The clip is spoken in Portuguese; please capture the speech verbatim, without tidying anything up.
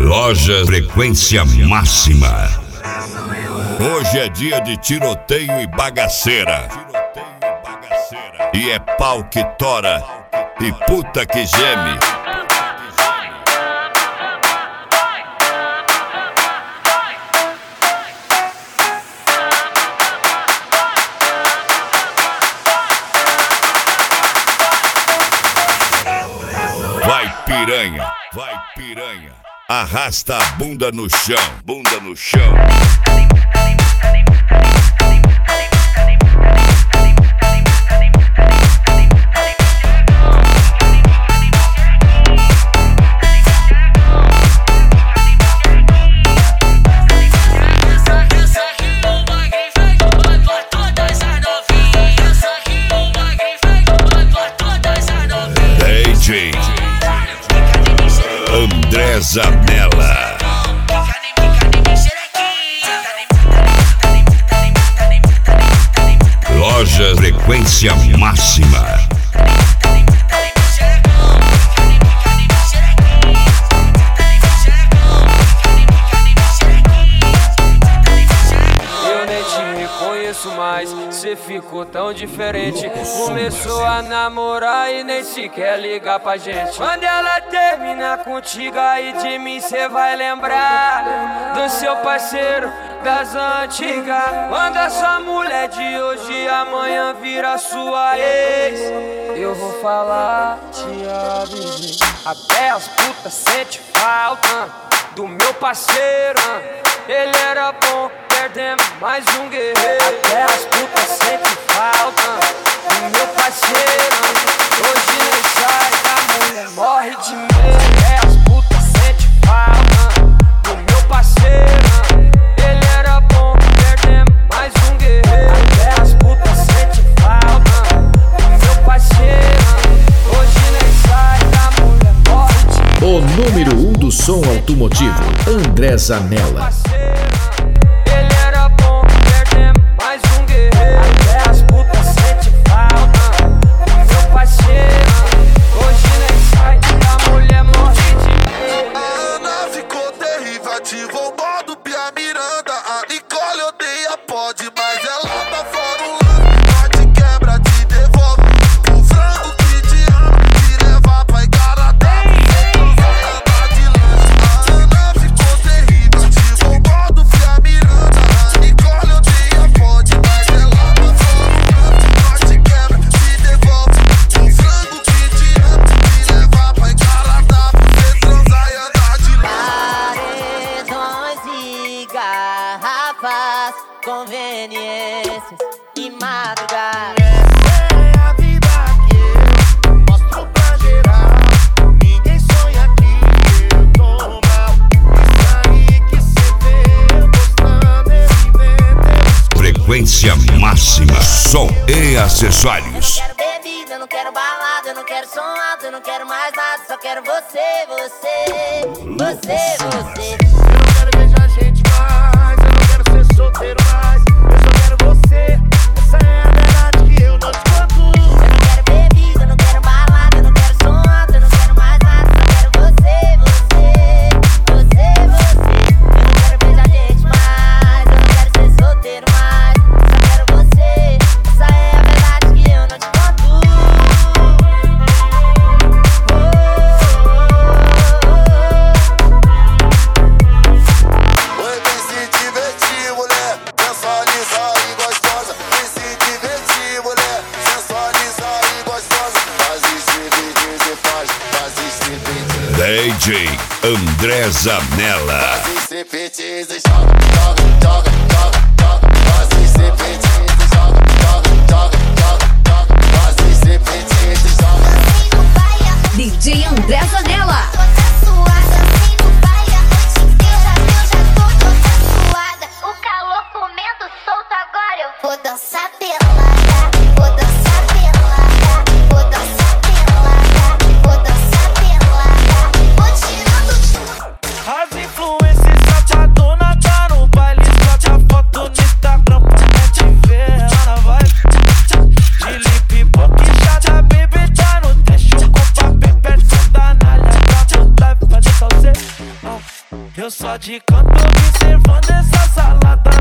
Loja Frequência Máxima. Hoje é dia de tiroteio e bagaceira. E é pau que tora e puta que geme. Vai piranha, vai piranha. Arrasta a bunda no chão, bunda no chão. D J André Zanella. Loja Frequência Máxima. Eu nem te reconheço mais, cê ficou tão diferente. Começou a namorar e nem sequer ligar pra gente. Quando ela terminar contigo, aí de mim cê vai lembrar do seu parceiro das antigas. Quando a sua mulher de hoje amanhã vira sua ex, eu vou falar, te avisei. Até as putas sente falta do meu parceiro. Ele era bom, perdemos mais um guerreiro. Até as putas sente falta do meu parceiro. Hoje nem sai da mulher, morre de medo. Até as putas sente falta do meu parceiro. Ele era bom, perdemos mais um guerreiro. Até as putas sente falta do meu parceiro. Hoje nem sai da mulher, morre de medo. O número um do som automotivo, André Zanella. Ele era bom, perdemos mais um guerreiro. Até as putas sente falta do meu parceiro. Hoje nem sai da mulher, morre de medo. A Ana ficou terrível, ativou o modo Pia Miranda. A Nicole odeia, pode, mas ela tá fora o lance. Nós te quebra, te devolve o frango que te ama, te levar pra Igarapé. Andar de lanche. A Ana ficou terrível, ativou o modo Pia Miranda. A Nicole odeia, pode, mas ela tá fora o lance. Nós te quebra, te devolve o frango que te ama, te levar pra Igarapé. Você transar e andar de lanche. Paredões e garrafas, conveniências e madrugada. Essa é a vida que eu mostro pra geral. Ninguém sonha que eu tô mal. Isso aí que cê vê eu postando, eu invento. Frequência Máxima. Som e acessórios. Eu não quero bebida, eu não quero balada, eu não quero som alto, eu não quero mais nada, só quero você, você, você, você. Eu não quero beijar gente mais, eu não quero ser solteiro mais. Eu só quero você, essa é a verdade que eu não te conto. Eu não quero bebida, eu não quero balada, eu não quero som alto, eu não quero mais nada, só quero você, você, você, você. Eu não quero beijar gente mais, eu não quero ser solteiro mais, só quero você, essa é a verdade que eu não te conto. Oi, vem se divertir, mulher, sensualiza e gostosa. Vem se divertir, mulher, sensualiza e gostosa. Faz striptease, faz, faz striptease. D J André Zanella. Faz striptease, joga, joga, joga, joga, joga. Faz striptease, joga, joga, joga, joga, joga. Faz striptease, joga. D J André Zanella. Vou dançar pelada, vou dançar pelada, vou dançar pelada, vou dançar pelada, vou tirando. As influências chateadonas tá no baile, escote a foto no Instagram pra gente ver. Ela vai de lip, boca e chata, baby tá no deixo com papel perto da nalha. Eu só de canto observando essa salada.